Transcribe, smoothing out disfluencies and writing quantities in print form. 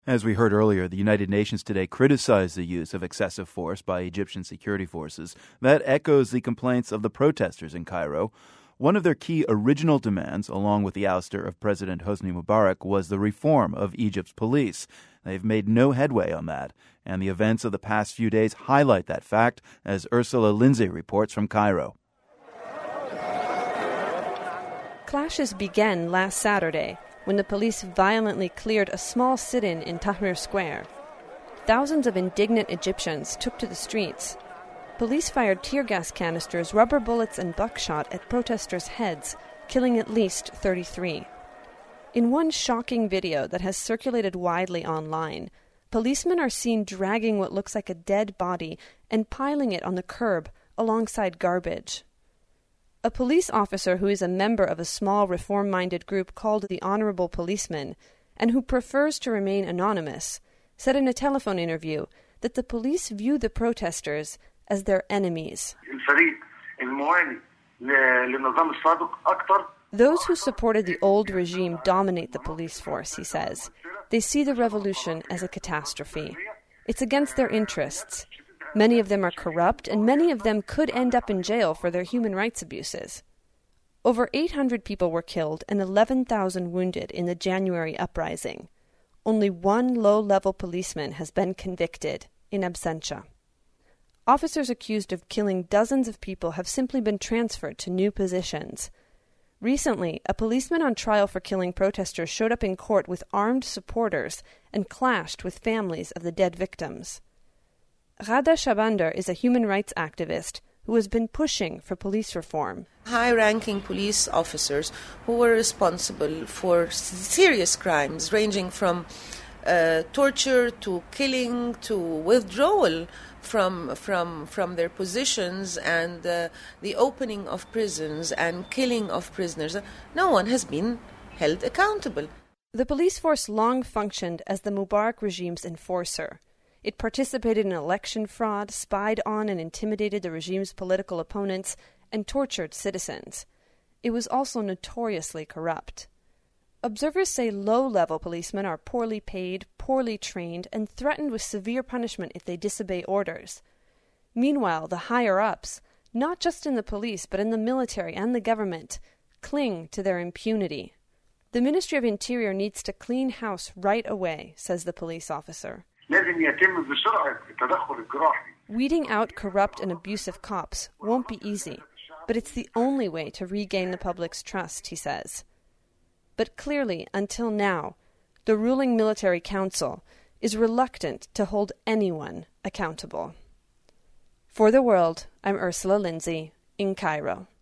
As we heard earlier, the United Nations today criticized the use of excessive force by Egyptian security forces. That echoes the complaints of the protesters in Cairo. One of their key original demands, along with the ouster of President Hosni Mubarak, was the reform of Egypt's police. They've made no headway on that, and the events of the past few days highlight that fact, as Ursula Lindsay reports from Cairo. Clashes began last Saturday when the police violently cleared a small sit-in in Tahrir Square. Thousands of indignant Egyptians took to the streets. Police fired tear gas canisters, rubber bullets, and buckshot at protesters' heads, killing at least 33. In one shocking video that has circulated widely online, policemen are seen dragging what looks like a dead body and piling it on the curb alongside garbage. A police officer who is a member of a small reform-minded group called the Honorable Policeman, and who prefers to remain anonymous, said in a telephone interview that the police view the protesters as their enemies. Those who supported the old regime dominate the police force, he says. They see the revolution as a catastrophe. It's against their interests. Many of them are corrupt, and many of them could end up in jail for their human rights abuses. Over 800 people were killed and 11,000 wounded in the January uprising. Only one low-level policeman has been convicted, in absentia. Officers accused of killing dozens of people have simply been transferred to new positions. Recently, a policeman on trial for killing protesters showed up in court with armed supporters and clashed with families of the dead victims. Ghada Shabander is a human rights activist who has been pushing for police reform. High-ranking police officers who were responsible for serious crimes ranging from torture to killing to withdrawal from their positions and the opening of prisons and killing of prisoners. No one has been held accountable. The police force long functioned as the Mubarak regime's enforcer. It participated in election fraud, spied on and intimidated the regime's political opponents, and tortured citizens. It was also notoriously corrupt. Observers say low-level policemen are poorly paid, poorly trained, and threatened with severe punishment if they disobey orders. Meanwhile, the higher-ups, not just in the police but in the military and the government, cling to their impunity. The Ministry of Interior needs to clean house right away, says the police officer. Weeding out corrupt and abusive cops won't be easy, but it's the only way to regain the public's trust, he says. But clearly, until now, the ruling military council is reluctant to hold anyone accountable. For The World, I'm Ursula Lindsay in Cairo.